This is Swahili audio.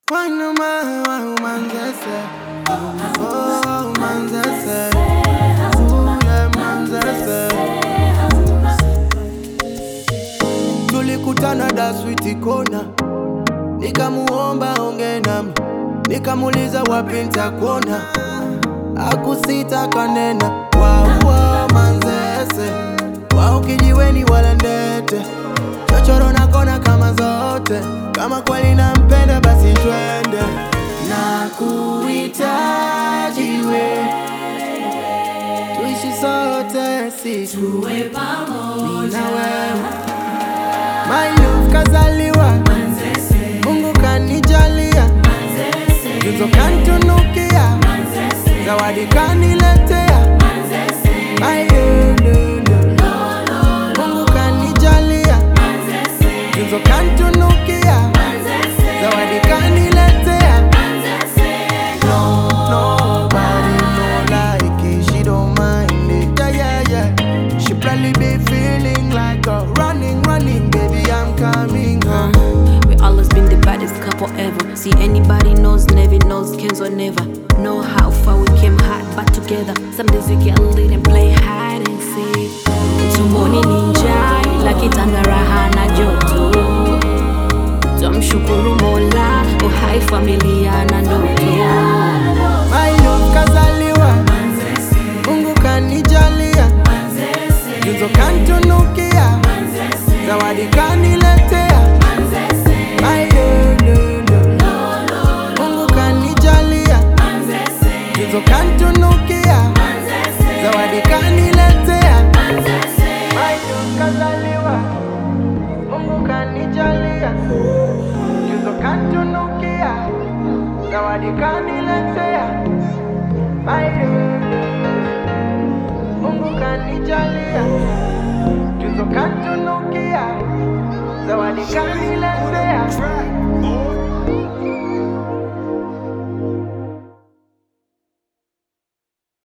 Quando mai manzese, oh manzese, manzese. Tulikutana da sweet kona, nikamuomba onge nami, nikamuliza wapi nitakuona, akusita kanena. Wow manzese, wao kijiweni wala ndete, chochoro na kona kama zote. Kama kweli nampenda basi twende. Nakuhitaji we, tuishi sote siku tuwe pamoja. mimi na wewe. My love kazaliwa Manzese, Mungu kanijalia Manzese, tuzo kantunukia, Manzese, zawadi kaniletea. Manzese, My love, Mungu kanijalia Manzese, tuzo kantunukia, Manzese, zawadi kaniletea. Manzese, Nobody no like it, she don't mind it. Yeah. She probably be feeling like a running, baby, I'm coming home. we always been the baddest couple ever. See anybody knows, never knows, Kenzo never. Know how far we came hard, but together. Some days we get lit and play hide and seek. Tumboni ninja, ila kitanda raha na joto. Tumshukuru Mola, uhai familia na ndoto. My love kazaliwa Mungu kanijalia tuzo kantunukia, zawadi kaniletea. My love, Mungu kanijalia tuzo kantunukia, zawadi kaniletea. My love kazaliwa Mungu kanijalia tuzo kantunukia, zawadi kaniletea. My love, Mungu kanijalia tuzo kantunukia, zawadi kaniletea.